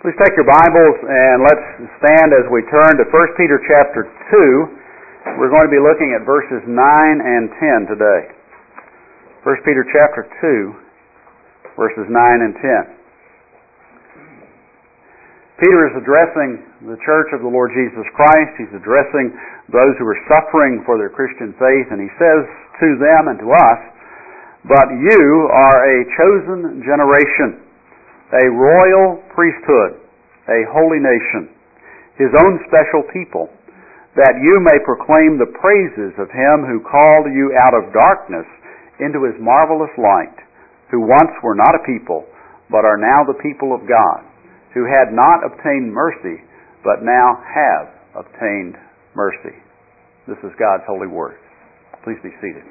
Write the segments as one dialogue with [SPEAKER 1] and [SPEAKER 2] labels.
[SPEAKER 1] Please take your Bibles and let's stand as we turn to 1 Peter chapter 2. We're going to be looking at verses 9 and 10 today. 1 Peter chapter 2, verses 9 and 10. Peter is addressing the church of the Lord Jesus Christ. He's addressing those who are suffering for their Christian faith, and he says to them and to us, "But you are a chosen generation, a royal priesthood, a holy nation, His own special people, that you may proclaim the praises of Him who called you out of darkness into His marvelous light, who once were not a people, but are now the people of God, who had not obtained mercy, but now have obtained mercy." This is God's holy word. Please be seated.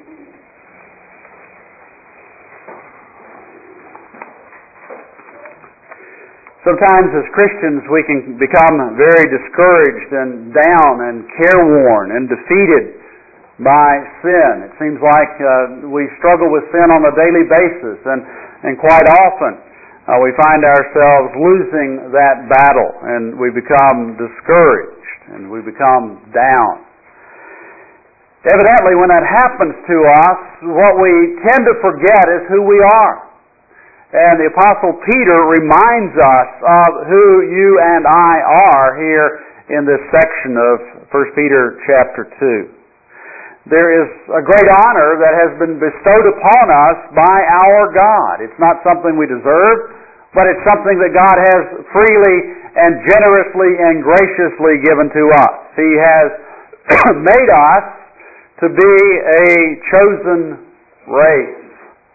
[SPEAKER 1] Sometimes as Christians we can become very discouraged and down and careworn and defeated by sin. It seems like we struggle with sin on a daily basis, and quite often we find ourselves losing that battle, and we become discouraged and we become down. Evidently, when that happens to us, what we tend to forget is who we are. And the Apostle Peter reminds us of who you and I are here in this section of 1 Peter chapter 2. There is a great honor that has been bestowed upon us by our God. It's not something we deserve, but it's something that God has freely and generously and graciously given to us. He has made us to be a chosen race.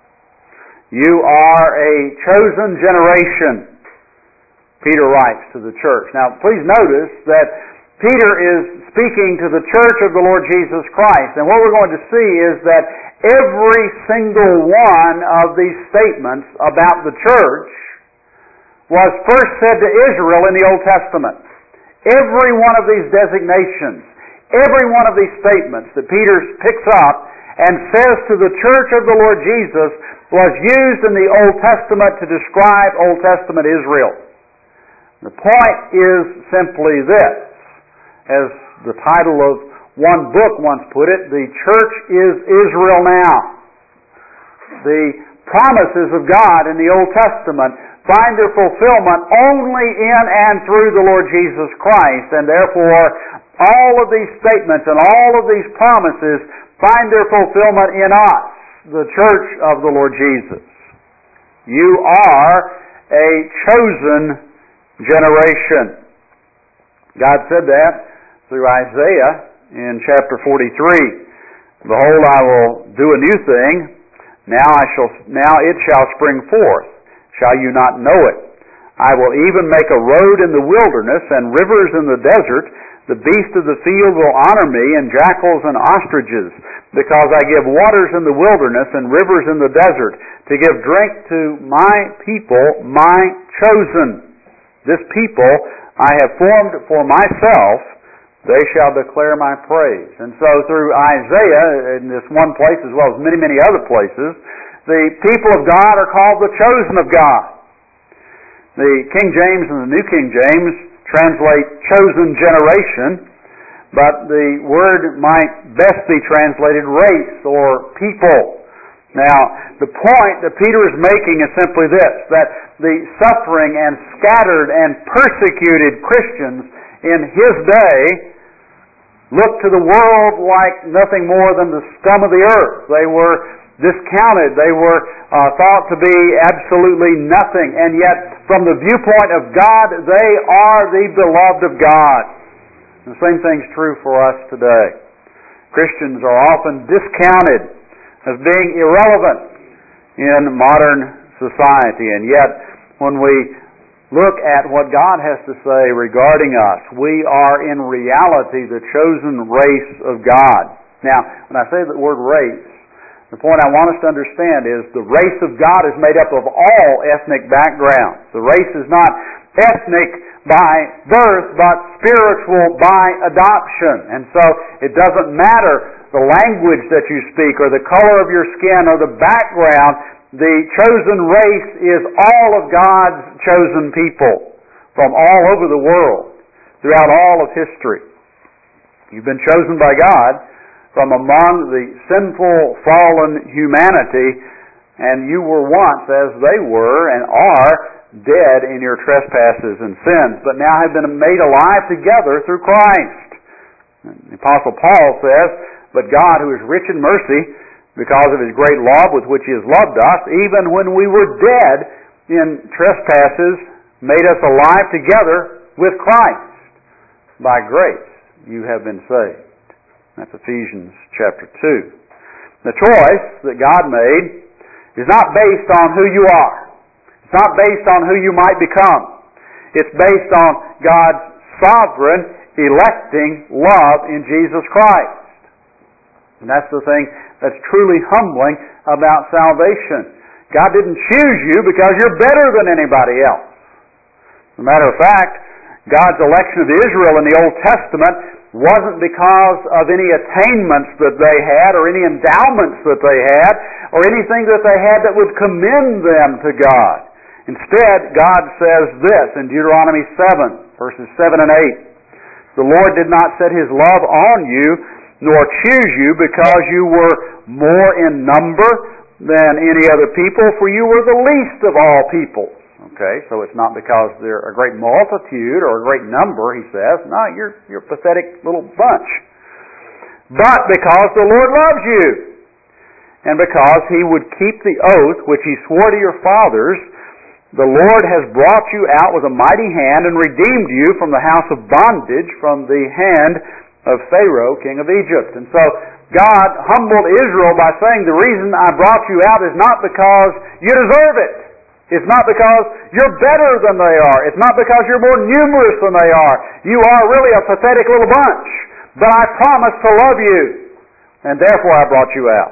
[SPEAKER 1] You are a chosen generation, Peter writes to the church. Now, please notice that Peter is speaking to the church of the Lord Jesus Christ. And what we're going to see is that every single one of these statements about the church was first said to Israel in the Old Testament. Every one of these designations, every one of these statements that Peter picks up and says to the church of the Lord Jesus was used in the Old Testament to describe Old Testament Israel. The point is simply this. As the title of one book once put it, the church is Israel now. The promises of God in the Old Testament find their fulfillment only in and through the Lord Jesus Christ, and therefore all of these statements and all of these promises find their fulfillment in us, the church of the Lord Jesus. You are a chosen generation. God said that through Isaiah in chapter 43. "Behold, I will do a new thing. Now it shall spring forth. Shall you not know it? I will even make a road in the wilderness and rivers in the desert. The beasts of the field will honor me, and jackals and ostriches, because I give waters in the wilderness and rivers in the desert, to give drink to my people, my chosen. This people I have formed for myself, they shall declare my praise." And so through Isaiah, in this one place as well as many, many other places, the people of God are called the chosen of God. The King James and the New King James translate chosen generation, but the word might best be translated race or people. Now, the point that Peter is making is simply this, that the suffering and scattered and persecuted Christians in his day looked to the world like nothing more than the scum of the earth. They were discounted. They were thought to be absolutely nothing. And yet, from the viewpoint of God, they are the beloved of God. The same thing's true for us today. Christians are often discounted as being irrelevant in modern society. And yet, when we look at what God has to say regarding us, we are in reality the chosen race of God. Now, when I say the word race, the point I want us to understand is the race of God is made up of all ethnic backgrounds. The race is not ethnic by birth, but spiritual by adoption. And so it doesn't matter the language that you speak or the color of your skin or the background. The chosen race is all of God's chosen people. from all over the world, throughout all of history. You've been chosen by God from among the sinful, fallen humanity, and you were once, as they were and are, dead in your trespasses and sins, but now have been made alive together through Christ. The Apostle Paul says, "But God, who is rich in mercy, because of His great love with which He has loved us, even when we were dead in trespasses, made us alive together with Christ. By grace you have been saved." That's Ephesians chapter 2. The choice that God made is not based on who you are. It's not based on who you might become. It's based on God's sovereign, electing love in Jesus Christ. And that's the thing that's truly humbling about salvation. God didn't choose you because you're better than anybody else. As a matter of fact, God's election of Israel in the Old Testament wasn't because of any attainments that they had or any endowments that they had or anything that they had that would commend them to God. Instead, God says this in Deuteronomy 7, verses 7 and 8. "The Lord did not set His love on you, nor choose you because you were more in number than any other people, for you were the least of all peoples." Okay, so it's not because they're a great multitude or a great number, He says. No, you're a pathetic little bunch. "But because the Lord loves you, and because He would keep the oath which He swore to your fathers, the Lord has brought you out with a mighty hand and redeemed you from the house of bondage, from the hand of Pharaoh, king of Egypt." And so God humbled Israel by saying, the reason I brought you out is not because you deserve it. It's not because you're better than they are. It's not because you're more numerous than they are. You are really a pathetic little bunch. But I promised to love you, and therefore I brought you out.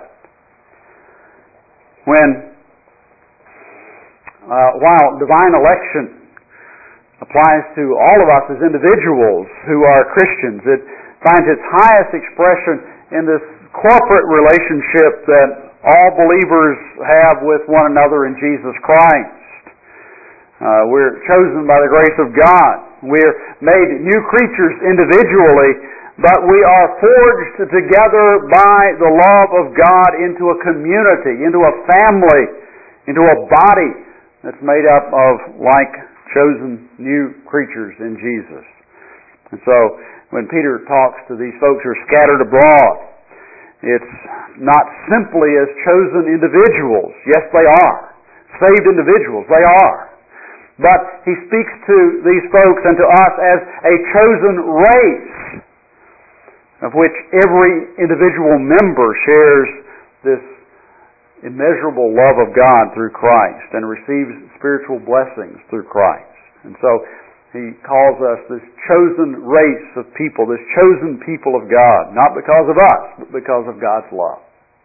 [SPEAKER 1] While divine election applies to all of us as individuals who are Christians, it finds its highest expression in this corporate relationship that all believers have with one another in Jesus Christ. We're chosen by the grace of God. We're made new creatures individually, but we are forged together by the love of God into a community, into a family, into a body that's made up of like chosen new creatures in Jesus. And so when Peter talks to these folks who are scattered abroad, it's not simply as chosen individuals. Yes, they are. Saved individuals, they are. But he speaks to these folks and to us as a chosen race, of which every individual member shares this immeasurable love of God through Christ and receives spiritual blessings through Christ. And so he calls us this chosen race of people, this chosen people of God, not because of us, but because of God's love.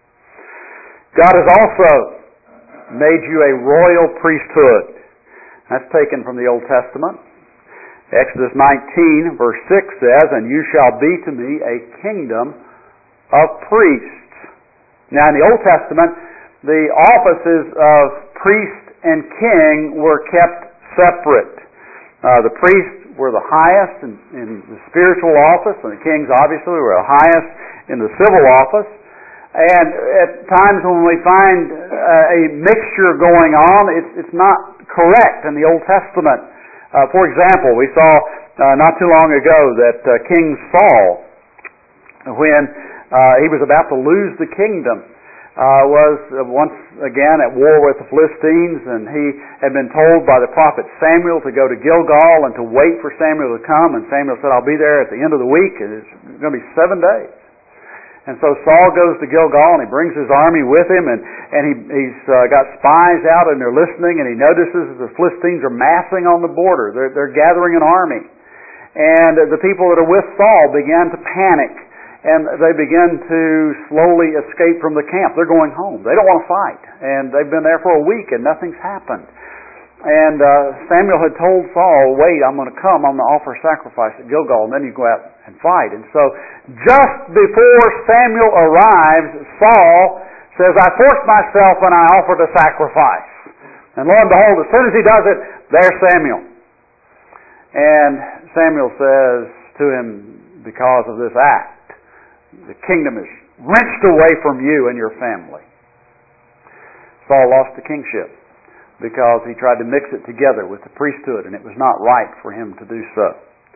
[SPEAKER 1] God has also made you a royal priesthood. That's taken from the Old Testament. Exodus 19, verse 6 says, "And you shall be to me a kingdom of priests." Now in the Old Testament, the offices of priest and king were kept separate. The priests were the highest in the spiritual office, and the kings obviously were the highest in the civil office. And at times when we find a mixture going on, it's not correct in the Old Testament. For example, we saw not too long ago that King Saul, when he was about to lose the kingdom, was once again at war with the Philistines, and he had been told by the prophet Samuel to go to Gilgal and to wait for Samuel to come, and Samuel said, "I'll be there at the end of the week," and it's going to be 7 days. And so Saul goes to Gilgal, and he brings his army with him, and he's got spies out, and they're listening, and he notices that the Philistines are massing on the border. They're gathering an army. And the people that are with Saul began to panic, and they begin to slowly escape from the camp. They're going home. They don't want to fight. And they've been there for a week, and nothing's happened. And Samuel had told Saul, "Wait, I'm going to come. I'm going to offer sacrifice at Gilgal, and then you go out and fight." And so just before Samuel arrives, Saul says, "I forced myself and I offered a sacrifice." And lo and behold, as soon as he does it, there's Samuel. And Samuel says to him, because of this act, the kingdom is wrenched away from you and your family. Saul lost the kingship because he tried to mix it together with the priesthood, and it was not right for him to do so.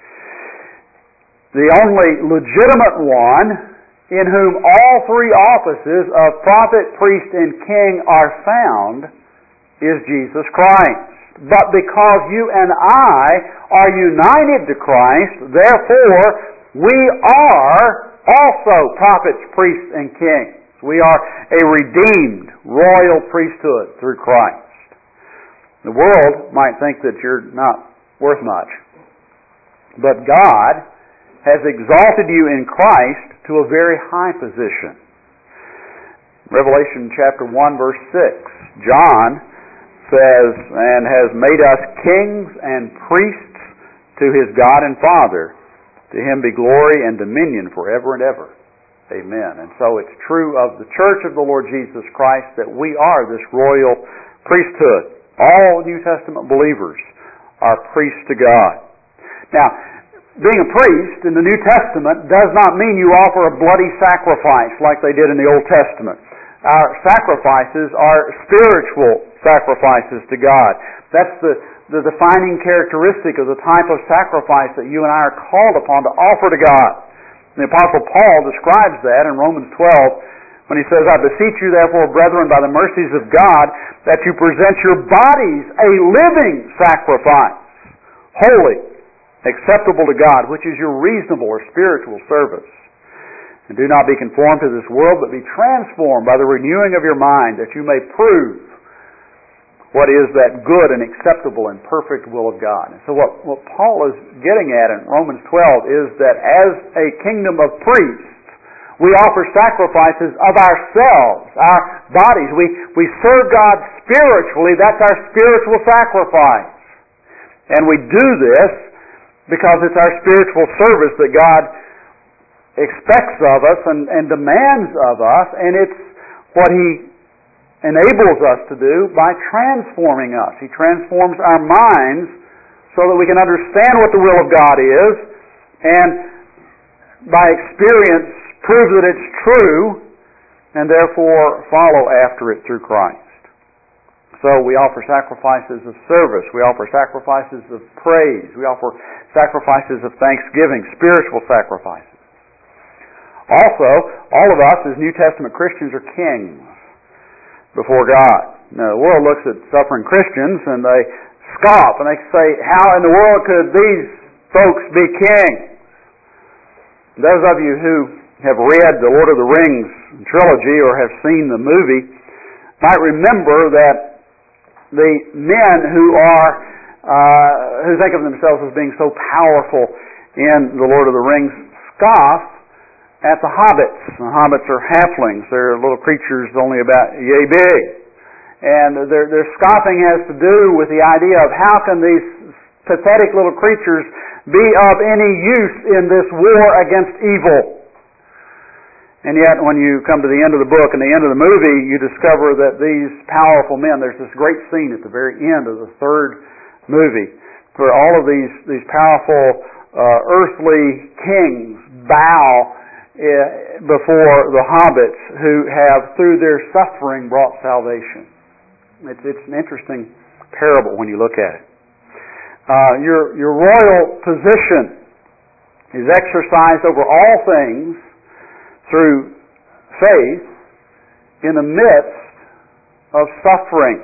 [SPEAKER 1] The only legitimate one in whom all three offices of prophet, priest, and king are found is Jesus Christ. But because you and I are united to Christ, therefore we are also prophets, priests, and kings. We are a redeemed royal priesthood through Christ. The world might think that you're not worth much, but God has exalted you in Christ to a very high position. Revelation chapter 1 verse 6, John says, and has made us kings and priests to his God and Father. To him be glory and dominion forever and ever. Amen. And so it's true of the church of the Lord Jesus Christ that we are this royal priesthood. All New Testament believers are priests to God. Now, being a priest in the New Testament does not mean you offer a bloody sacrifice like they did in the Old Testament. Our sacrifices are spiritual sacrifices to God. That's the defining characteristic of the type of sacrifice that you and I are called upon to offer to God. The Apostle Paul describes that in Romans 12 when he says, I beseech you therefore, brethren, by the mercies of God, that you present your bodies a living sacrifice, holy, acceptable to God, which is your reasonable or spiritual service. And do not be conformed to this world, but be transformed by the renewing of your mind, that you may prove what is that good and acceptable and perfect will of God. And so what Paul is getting at in Romans 12 is that as a kingdom of priests, we offer sacrifices of ourselves, our bodies. We serve God spiritually. That's our spiritual sacrifice. And we do this because it's our spiritual service that God expects of us and demands of us, and it's what He enables us to do by transforming us. He transforms our minds so that we can understand what the will of God is, and by experience prove that it's true, and therefore follow after it through Christ. So we offer sacrifices of service. We offer sacrifices of praise. We offer sacrifices of thanksgiving, spiritual sacrifices. Also, all of us as New Testament Christians are kings before God. Now, the world looks at suffering Christians and they scoff and they say, how in the world could these folks be kings? Those of you who have read the Lord of the Rings trilogy or have seen the movie might remember that the men who think of themselves as being so powerful in the Lord of the Rings scoff at the hobbits. The hobbits are halflings. They're little creatures only about yay big. And their scoffing has to do with the idea of how can these pathetic little creatures be of any use in this war against evil. And yet, when you come to the end of the book and the end of the movie, you discover that these powerful men, there's this great scene at the very end of the third movie, where all of these powerful earthly kings bow before the hobbits who have, through their suffering, brought salvation. It's an interesting parable when you look at it. Your royal position is exercised over all things through faith in the midst of suffering.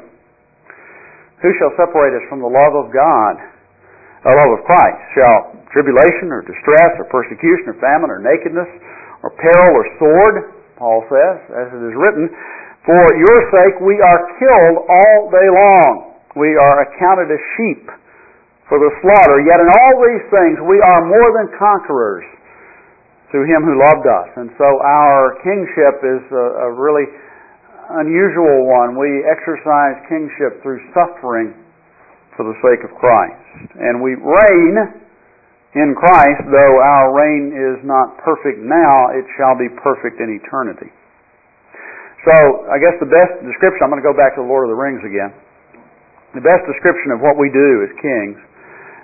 [SPEAKER 1] Who shall separate us from the love of God, the love of Christ? Shall tribulation or distress or persecution or famine or nakedness or peril or sword, Paul says, as it is written, for your sake we are killed all day long. We are accounted as sheep for the slaughter. Yet in all these things we are more than conquerors through Him who loved us. And so our kingship is a really unusual one. We exercise kingship through suffering for the sake of Christ. And we reign in Christ, though our reign is not perfect now, it shall be perfect in eternity. So, I guess the best description, I'm going to go back to the Lord of the Rings again. The best description of what we do as kings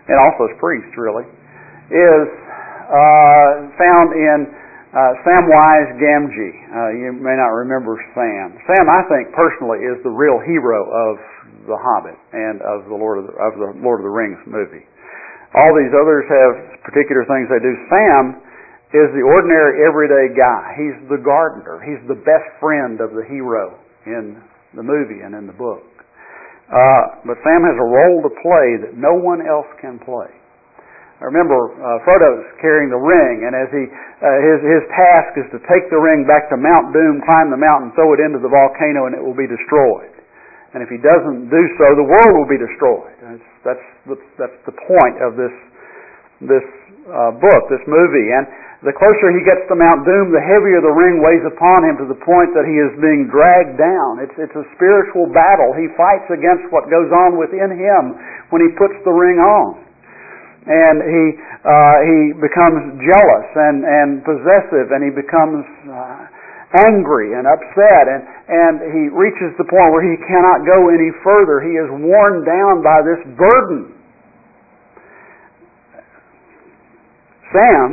[SPEAKER 1] and also as priests really, is found in Samwise Gamgee. You may not remember Sam. Sam, I think personally, is the real hero of The Hobbit and of the Lord of the Rings movie. All these others have particular things they do. Sam is the ordinary, everyday guy. He's the gardener. He's the best friend of the hero in the movie and in the book. But Sam has a role to play that no one else can play. I remember Frodo's carrying the ring, and as his task is to take the ring back to Mount Doom, climb the mountain, throw it into the volcano, and it will be destroyed. And if he doesn't do so, the world will be destroyed. That's the point of this book, this movie. And the closer he gets to Mount Doom, the heavier the ring weighs upon him, to the point that he is being dragged down. It's a spiritual battle. He fights against what goes on within him when he puts the ring on. And he becomes jealous and possessive, and he becomes angry and upset, and he reaches the point where he cannot go any further. He is worn down by this burden. Sam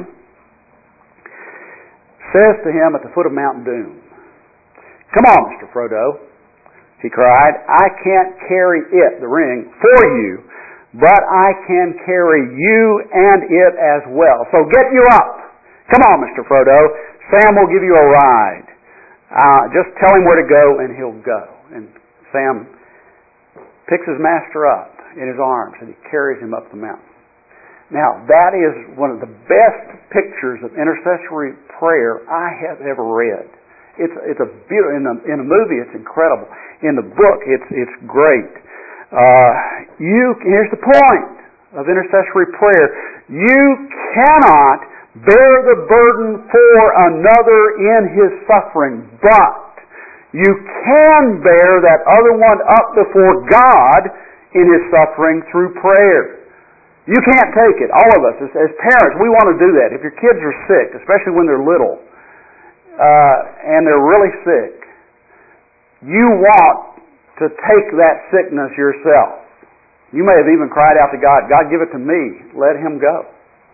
[SPEAKER 1] says to him at the foot of Mount Doom, "Come on, Mr. Frodo," he cried. "I can't carry it, the ring, for you, but I can carry you and it as well. So get you up. Come on, Mr. Frodo. Sam will give you a ride. Just tell him where to go and he'll go." And Sam picks his master up in his arms and he carries him up the mountain. Now, that is one of the best pictures of intercessory prayer I have ever read. It's a beautiful, in a movie it's incredible. In the book it's great. Here's the point of intercessory prayer. You cannot bear the burden for another in his suffering, but you can bear that other one up before God in his suffering through prayer. You can't take it. All of us, as parents, we want to do that. If your kids are sick, especially when they're little, and they're really sick, you want to take that sickness yourself. You may have even cried out to God, "God, give it to me. Let him go."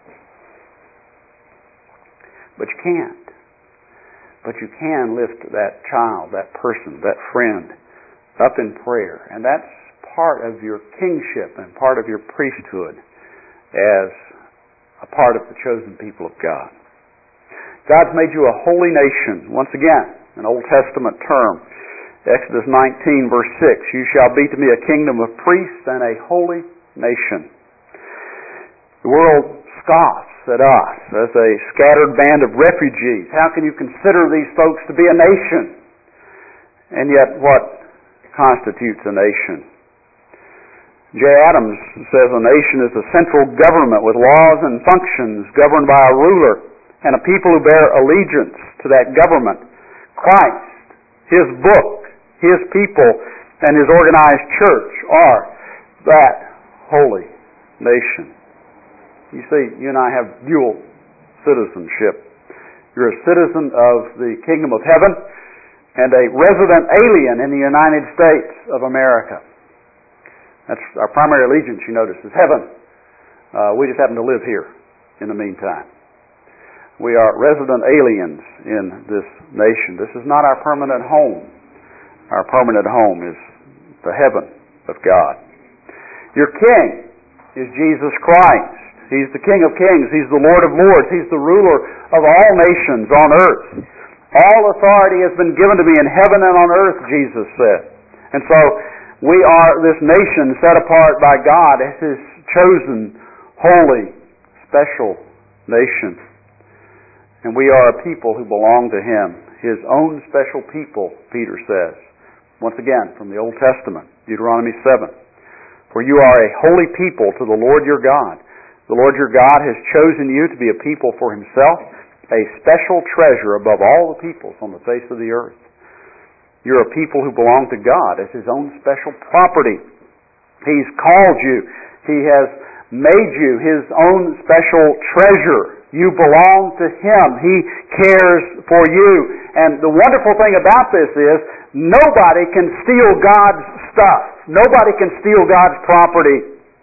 [SPEAKER 1] But you can't. But you can lift that child, that person, that friend up in prayer. And that's part of your kingship and part of your priesthood as a part of the chosen people of God. God's made you a holy nation. Once again, an Old Testament term. Exodus 19, verse 6, "You shall be to me a kingdom of priests and a holy nation." The world scoffs at us as a scattered band of refugees. How can you consider these folks to be a nation? And yet, what constitutes a nation? J. Adams says a nation is a central government with laws and functions governed by a ruler and a people who bear allegiance to that government. Christ, His book, His people, and His organized church are that holy nation. You see, you and I have dual citizenship. You're a citizen of the kingdom of heaven and a resident alien in the United States of America. That's our primary allegiance, you notice, is heaven. We just happen to live here in the meantime. We are resident aliens in this nation. This is not our permanent home. Our permanent home is the heaven of God. Your king is Jesus Christ. He's the King of Kings. He's the Lord of Lords. He's the ruler of all nations on earth. All authority has been given to me in heaven and on earth, Jesus said. And so we are this nation set apart by God as His chosen, holy, special nation. And we are a people who belong to Him, His own special people, Peter says. Once again, from the Old Testament, Deuteronomy 7. "For you are a holy people to the Lord your God. The Lord your God has chosen you to be a people for Himself, a special treasure above all the peoples on the face of the earth." You're a people who belong to God as His own special property. He's called you. He has made you His own special treasure. You belong to Him. He cares for you. And the wonderful thing about this is nobody can steal God's stuff. Nobody can steal God's property.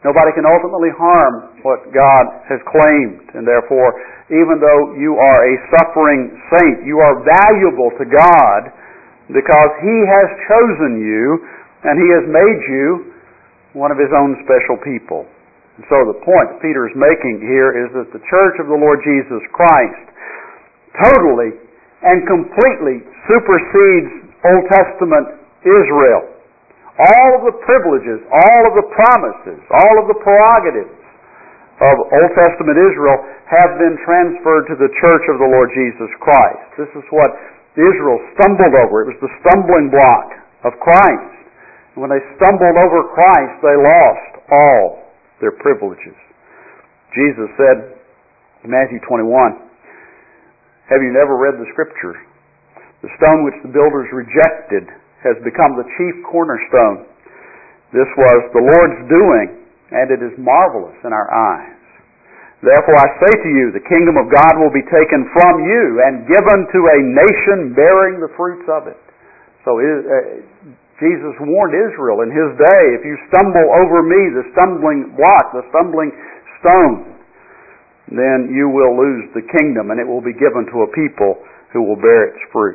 [SPEAKER 1] Nobody can ultimately harm what God has claimed. And therefore, even though you are a suffering saint, you are valuable to God because He has chosen you and He has made you one of His own special people. And so the point that Peter is making here is that the church of the Lord Jesus Christ totally and completely supersedes Old Testament Israel. All of the privileges, all of the promises, all of the prerogatives of Old Testament Israel have been transferred to the church of the Lord Jesus Christ. This is what Israel stumbled over. It was the stumbling block of Christ. And when they stumbled over Christ, they lost all their privileges. Jesus said in Matthew 21, "Have you never read the Scriptures? The stone which the builders rejected has become the chief cornerstone. This was the Lord's doing, and it is marvelous in our eyes. Therefore I say to you, the kingdom of God will be taken from you and given to a nation bearing the fruits of it." So Jesus warned Israel in His day, if you stumble over me, the stumbling block, the stumbling stone, then you will lose the kingdom and it will be given to a people who will bear its fruit.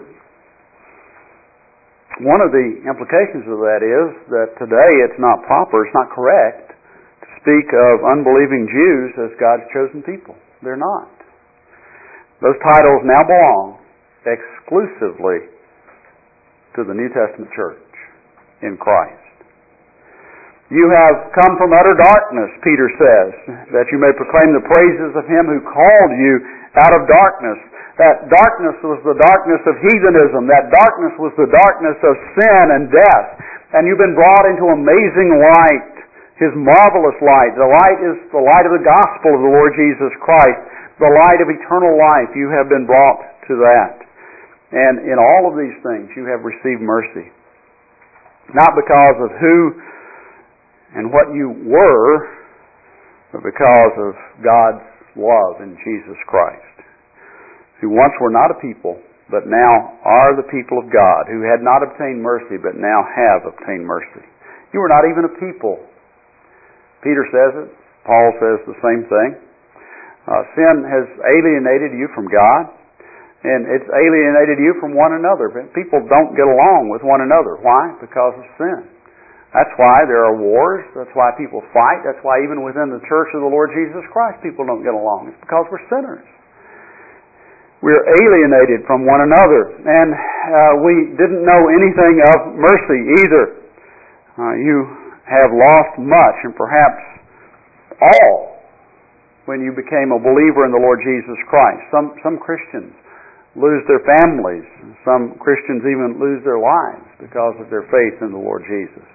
[SPEAKER 1] One of the implications of that is that today it's not proper, it's not correct to speak of unbelieving Jews as God's chosen people. They're not. Those titles now belong exclusively to the New Testament church in Christ. You have come from utter darkness, Peter says, that you may proclaim the praises of Him who called you out of darkness. That darkness was the darkness of heathenism. That darkness was the darkness of sin and death. And you've been brought into amazing light, His marvelous light. The light is the light of the gospel of the Lord Jesus Christ, the light of eternal life. You have been brought to that. And in all of these things you have received mercy. Not because of who and what you were, but because of God's love in Jesus Christ, who once were not a people, but now are the people of God, who had not obtained mercy, but now have obtained mercy. You were not even a people. Peter says it. Paul says the same thing. Sin has alienated you from God, and it's alienated you from one another. People don't get along with one another. Why? Because of sin. That's why there are wars. That's why people fight. That's why even within the church of the Lord Jesus Christ people don't get along. It's because we're sinners. We're alienated from one another. And we didn't know anything of mercy either. You have lost much, and perhaps all, when you became a believer in the Lord Jesus Christ. Some Christians lose their families. Some Christians even lose their lives because of their faith in the Lord Jesus.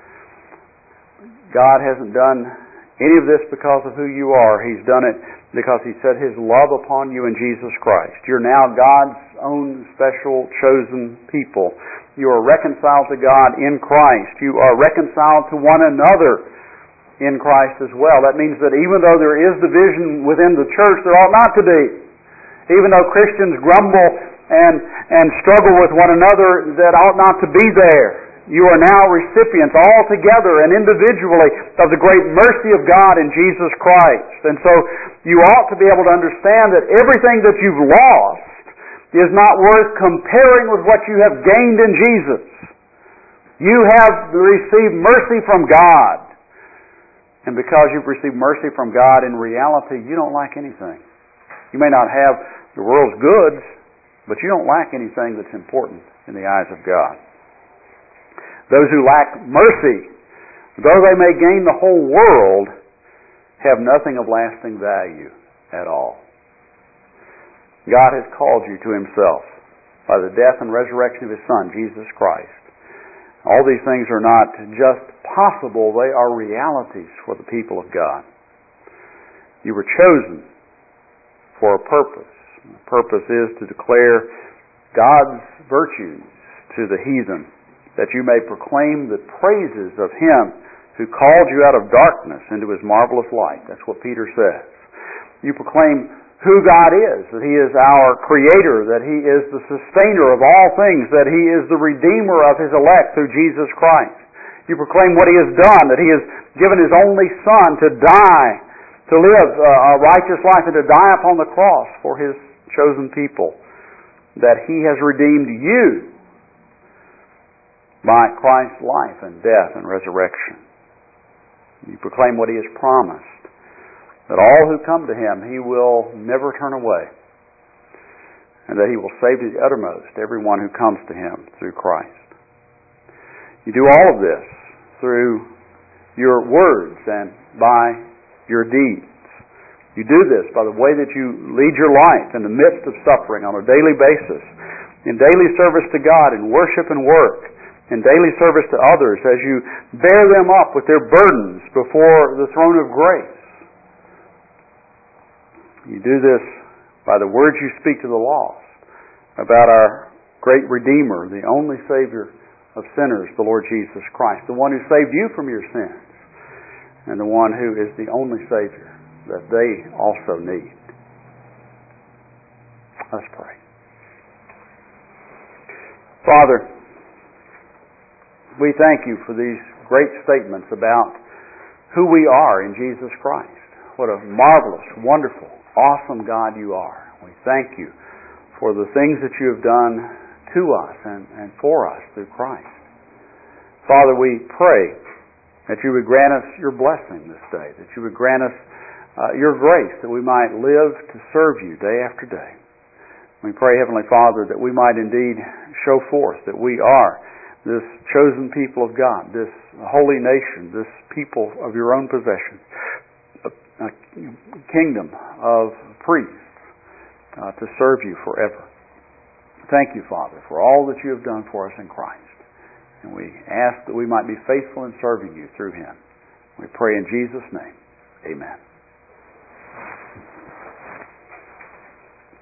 [SPEAKER 1] God hasn't done any of this because of who you are. He's done it because He set His love upon you in Jesus Christ. You're now God's own special chosen people. You are reconciled to God in Christ. You are reconciled to one another in Christ as well. That means that even though there is division within the church, there ought not to be. Even though Christians grumble and struggle with one another, that ought not to be there. You are now recipients all together and individually of the great mercy of God in Jesus Christ. And so you ought to be able to understand that everything that you've lost is not worth comparing with what you have gained in Jesus. You have received mercy from God. And because you've received mercy from God, in reality, you don't lack anything. You may not have the world's goods, but you don't lack anything that's important in the eyes of God. Those who lack mercy, though they may gain the whole world, have nothing of lasting value at all. God has called you to Himself by the death and resurrection of His Son, Jesus Christ. All these things are not just possible, they are realities for the people of God. You were chosen for a purpose. The purpose is to declare God's virtues to the heathen, that you may proclaim the praises of Him who called you out of darkness into His marvelous light. That's what Peter says. You proclaim who God is, that He is our Creator, that He is the sustainer of all things, that He is the Redeemer of His elect through Jesus Christ. You proclaim what He has done, that He has given His only Son to die, to live a righteous life, and to die upon the cross for His chosen people, that He has redeemed you by Christ's life and death and resurrection. You proclaim what He has promised, that all who come to Him He will never turn away, and that He will save to the uttermost everyone who comes to Him through Christ. You do all of this through your words and by your deeds. You do this by the way that you lead your life in the midst of suffering on a daily basis, in daily service to God, in worship and work, in daily service to others as you bear them up with their burdens before the throne of grace. You do this by the words you speak to the lost about our great Redeemer, the only Savior of sinners, the Lord Jesus Christ, the one who saved you from your sins, and the one who is the only Savior that they also need. Let's pray. Father, we thank You for these great statements about who we are in Jesus Christ. What a marvelous, wonderful, awesome God You are. We thank You for the things that You have done to us and for us through Christ. Father, we pray that You would grant us Your blessing this day, that You would grant us Your grace, that we might live to serve You day after day. We pray, Heavenly Father, that we might indeed show forth that we are this chosen people of God, this holy nation, this people of Your own possession, a kingdom of priests to serve You forever. Thank You, Father, for all that You have done for us in Christ. And we ask that we might be faithful in serving You through Him. We pray in Jesus' name. Amen.